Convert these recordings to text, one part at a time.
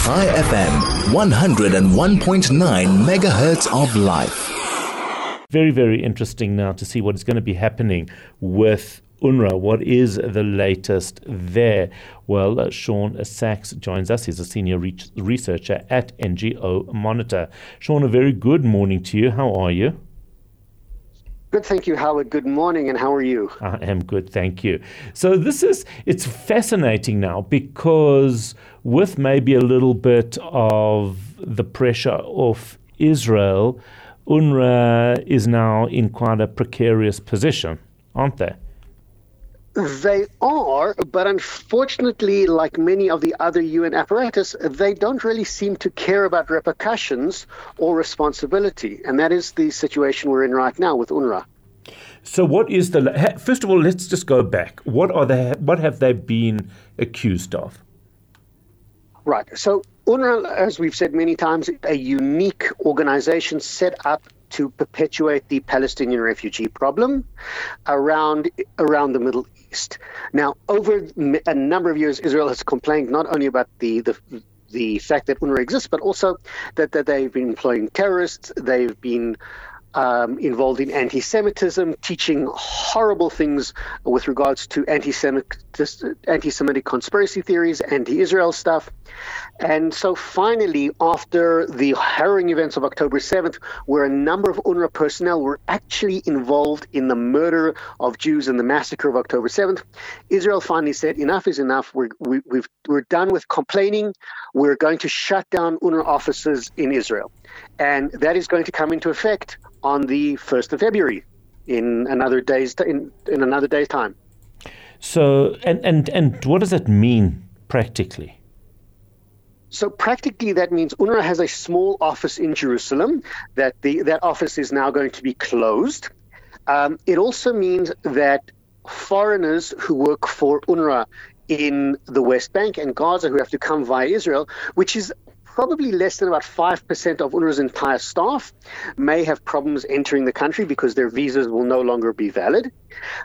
Chai FM, 101.9 megahertz of life. Very, very interesting now to see what is going to be happening with UNRWA. What is the latest there? Well, Sean Sachs joins us. He's a senior researcher at NGO Monitor. Sean, a very good morning to you. How are you? Good, thank you, Howard. Good morning, and how are you? I am good, thank you. So it's fascinating now because with maybe a little bit of the pressure of Israel, UNRWA is now in quite a precarious position, aren't they? They are, but unfortunately, like many of the other UN apparatus, they don't really seem to care about repercussions or responsibility. And that is the situation we're in right now with UNRWA. So first of all, let's just go back. What have they been accused of? Right. So UNRWA, as we've said many times, a unique organization set up to perpetuate the Palestinian refugee problem around the Middle East. Now, over a number of years, Israel has complained not only about the fact that UNRWA exists, but also that they've been employing terrorists, they've been involved in anti-Semitism, teaching horrible things with regards to anti-Semitic conspiracy theories, anti-Israel stuff. And so finally, after the harrowing events of October 7th, where a number of UNRWA personnel were actually involved in the murder of Jews and the massacre of October 7th, Israel finally said, enough is enough. We're done with complaining. We're going to shut down UNRWA offices in Israel. And that is going to come into effect on the 1st of February in another day's time. So, and what does that mean practically? So practically, that means UNRWA has a small office in Jerusalem, that office is now going to be closed. It also means that foreigners who work for UNRWA in the West Bank and Gaza who have to come via Israel, which is probably less than about 5% of UNRWA's entire staff, may have problems entering the country because their visas will no longer be valid.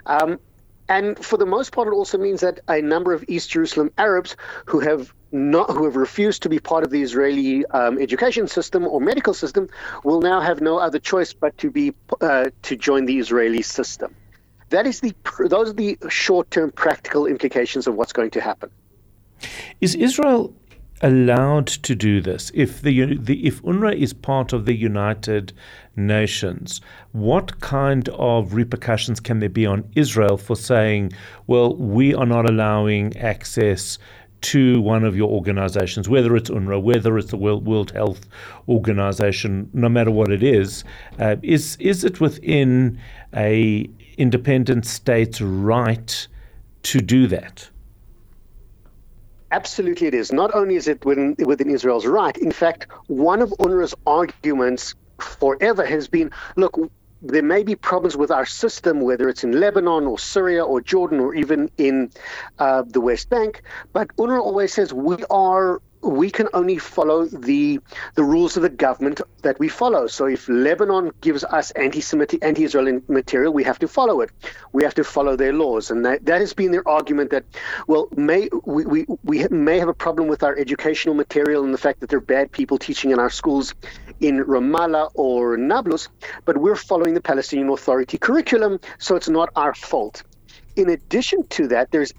And for the most part, it also means that a number of East Jerusalem Arabs who have refused to be part of the Israeli education system or medical system will now have no other choice but to join the Israeli system. Those are the short-term practical implications of what's going to happen. Is Israel allowed to do this? If UNRWA is part of the United Nations, what kind of repercussions can there be on Israel for saying, well, we are not allowing access to one of your organizations, whether it's UNRWA, whether it's the World Health Organization, no matter what it is it within a independent state's right to do that? Absolutely it is. Not only is it within Israel's right, in fact, one of UNRWA's arguments forever has been, look, there may be problems with our system, whether it's in Lebanon or Syria or Jordan or even in the West Bank, but UNRWA always says we can only follow the rules of the government that we follow. So if Lebanon gives us anti-Semitic, anti-Israeli material, we have to follow it. We have to follow their laws. And that has been their argument that, well, we may have a problem with our educational material and the fact that there are bad people teaching in our schools in Ramallah or Nablus, but we're following the Palestinian Authority curriculum, so it's not our fault. In addition to that, their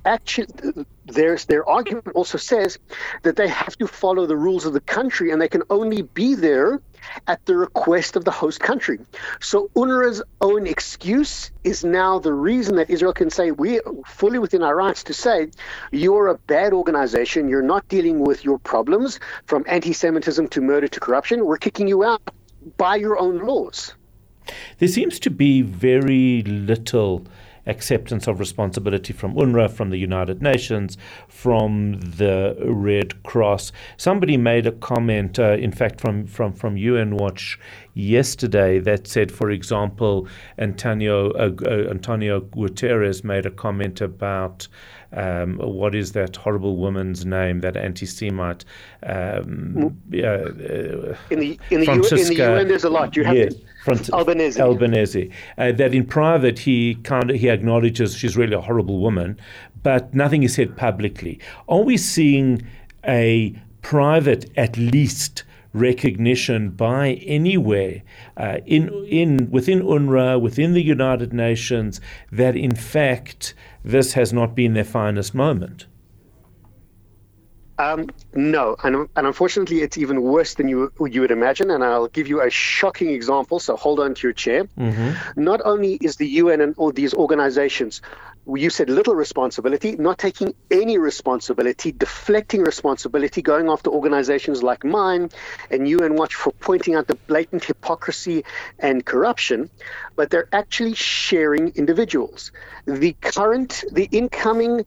argument also says that they have to follow the rules of the country and they can only be there at the request of the host country. So UNRWA's own excuse is now the reason that Israel can say we're fully within our rights to say you're a bad organization, you're not dealing with your problems from anti-Semitism to murder to corruption, we're kicking you out by your own laws. There seems to be very little acceptance of responsibility from UNRWA, from the United Nations, from the Red Cross. Somebody made a comment, in fact, from UN Watch yesterday that said, for example, Antonio Guterres made a comment about what is that horrible woman's name, that anti-Semite? In the UN, there's a lot. You have Albanese. That in private he acknowledges she's really a horrible woman, but nothing is said publicly. Are we seeing a private, at least, recognition by anywhere within UNRWA, within the United Nations, that in fact this has not been their finest moment? No, and unfortunately, it's even worse than you would imagine. And I'll give you a shocking example. So hold on to your chair. Mm-hmm. Not only is the UN and all these organizations, you said little responsibility, not taking any responsibility, deflecting responsibility, going after organizations like mine and UN Watch for pointing out the blatant hypocrisy and corruption, but they're actually sharing individuals. The incoming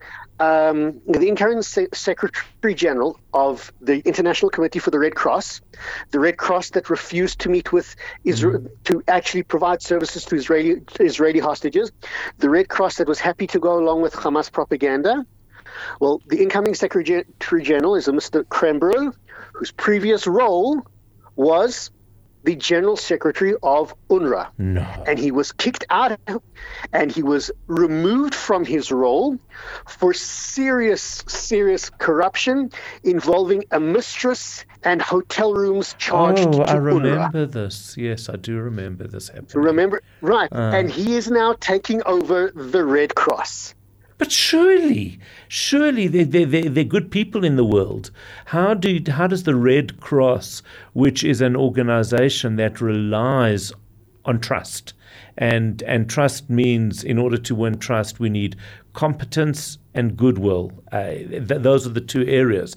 Secretary General of the International Committee for the Red Cross that refused to meet with Israel to actually provide services to Israeli hostages, the Red Cross that was happy to go along with Hamas propaganda. Well, the incoming Secretary General is a Mr. Kremberl, whose previous role was the General Secretary of UNRWA. No. And he was kicked out and he was removed from his role for serious corruption involving a mistress and hotel rooms charged to I remember UNRWA. This. Yes, I do remember this happening. Remember? Right. And he is now taking over the Red Cross. But surely they're good people in the world. How does the Red Cross, which is an organization that relies on trust, and trust means, in order to win trust, we need competence and goodwill. Those are the two areas.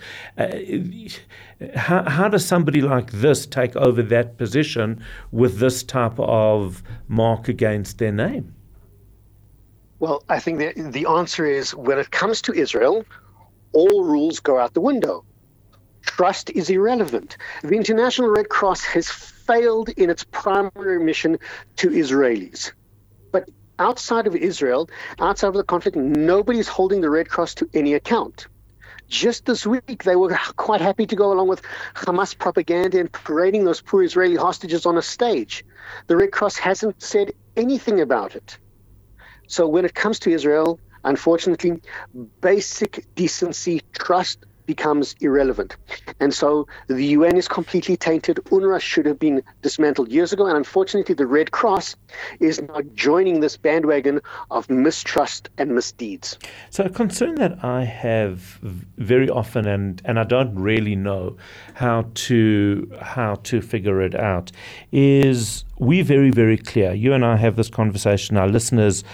How does somebody like this take over that position with this type of mark against their name? Well, I think the answer is, when it comes to Israel, all rules go out the window. Trust is irrelevant. The International Red Cross has failed in its primary mission to Israelis. But outside of Israel, outside of the conflict, nobody's holding the Red Cross to any account. Just this week, they were quite happy to go along with Hamas propaganda and parading those poor Israeli hostages on a stage. The Red Cross hasn't said anything about it. So when it comes to Israel, unfortunately, basic decency, trust becomes irrelevant. And so the UN is completely tainted. UNRWA should have been dismantled years ago. And unfortunately, the Red Cross is now joining this bandwagon of mistrust and misdeeds. So a concern that I have very often, and I don't really know how to figure it out, is we're very, very clear. You and I have this conversation. Our listeners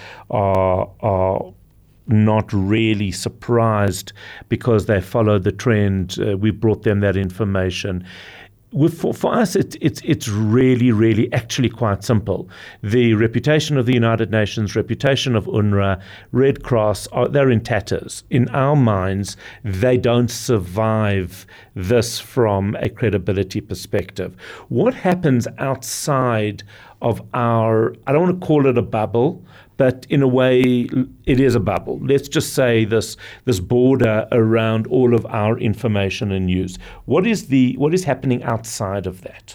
are not really surprised because they follow the trend. We brought them that information. For us, it's really, really actually quite simple. The reputation of the United Nations, reputation of UNRWA, Red Cross, they're in tatters. In our minds, they don't survive this from a credibility perspective. What happens outside of our, I don't want to call it a bubble, but in a way, it is a bubble. Let's just say this border around all of our information and news. What is happening outside of that?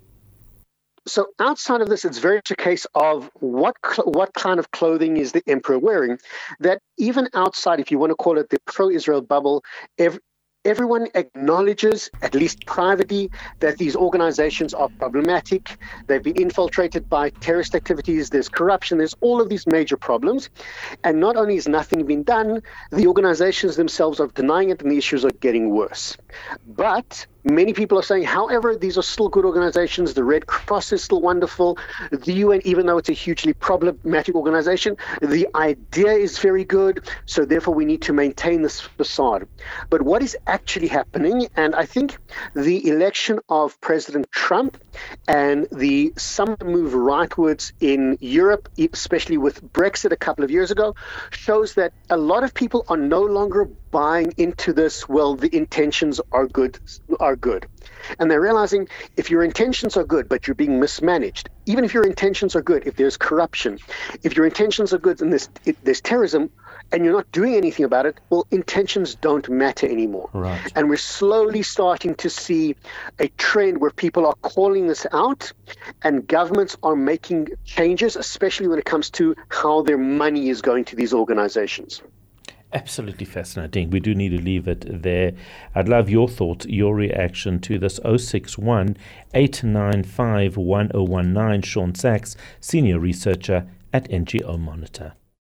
So outside of this, it's very much a case of what kind of clothing is the emperor wearing. That even outside, if you want to call it the pro-Israel bubble, everyone acknowledges, at least privately, that these organizations are problematic. They've been infiltrated by terrorist activities. There's corruption. There's all of these major problems. And not only has nothing been done, the organizations themselves are denying it, and the issues are getting worse. But many people are saying, however, these are still good organizations. The Red Cross is still wonderful. The UN, even though it's a hugely problematic organization, the idea is very good. So therefore, we need to maintain this facade. But what is actually happening, and I think the election of President Trump and the some move rightwards in Europe, especially with Brexit a couple of years ago, shows that a lot of people are no longer buying into this, well, the intentions are good. And they're realizing if your intentions are good, but you're being mismanaged, even if your intentions are good, if there's corruption, if your intentions are good and there's terrorism, and you're not doing anything about it, well, intentions don't matter anymore. Right. And we're slowly starting to see a trend where people are calling this out and governments are making changes, especially when it comes to how their money is going to these organizations. Absolutely fascinating. We do need to leave it there. I'd love your thoughts, your reaction to this. 061 895 1019. Sean Sachs, Senior Researcher at NGO Monitor.